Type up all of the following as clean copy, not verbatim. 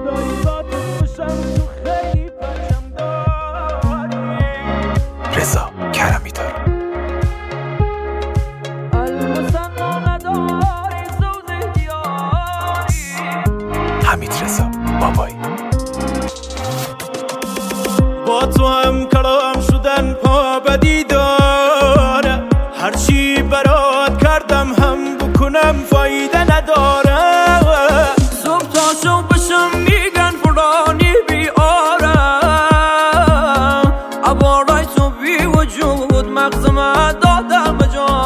رضا کرمی دار حمید رضا بابایی با تو هم کلام شدن پا بدی داره، هرچی برات کردم هم بکنم فایده نداره. صبح تا شب بشم میگن فلانی بیارم، عبارای تو بی وجود مغزم دادم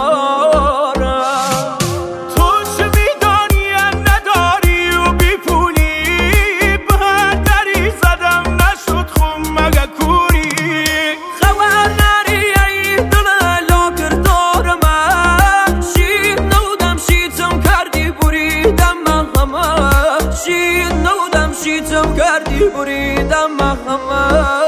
بجارم. تو چه میدانی نداری و بی پولی، به هر دری زدم نشد خون مگه کوری. خبر نری ای دل لاکر دار من، شید نودم شیتم کردی بریدم من همه. شید نودم شیتم کردی بریدم من همه.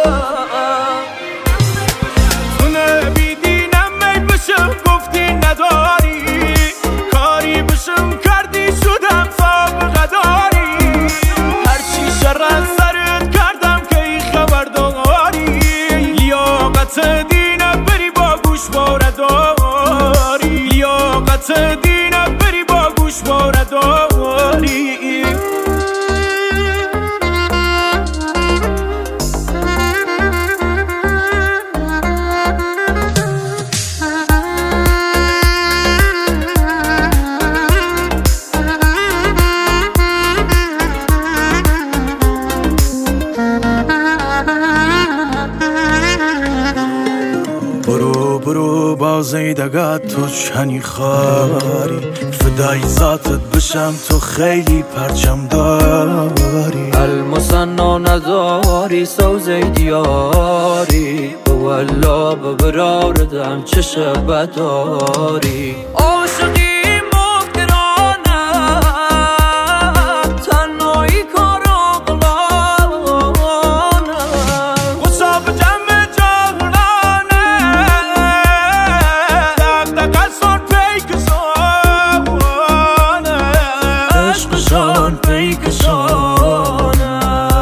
تو نبیدینم می بشم گفتی نداری، کاری بشم کردی شدم سابقه داری. هرچی شر از سرت کردم که ای خبر داری، لیاقت دینه بری با گوش باره داری. لیاقت دینه بری با گوش باره داری. برو بازی دگت تو چنی خاری، فدای ذاتت بشم تو خیلی پرچم داری. المثنا نداری سوزی دیاری، والله ببراردم چه شبه داری. عاشقی مفترانه تنهایی کار عقلانه، غصاب جمع جهلانه دقدقه سان پیکشانه. عشقشان پیکشانه،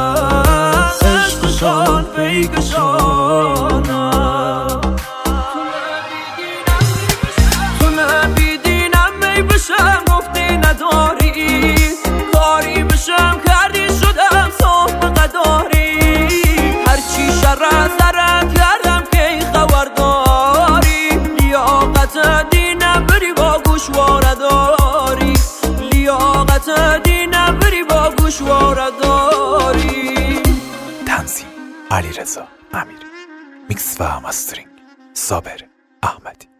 عشقشان پیکشانه. تو نبیدینم می بشم گفتی نداری، کاری بشم کردی شدم سابقه داری. هرچی شر از سرت کردم که ای خبر داری، لیاقت دینه بری با گوشواره داری. لیاقت دینه بری با گوشواره داری. تنظیم علیرضا امیری، میکس و مسترینگ صابر احمدی.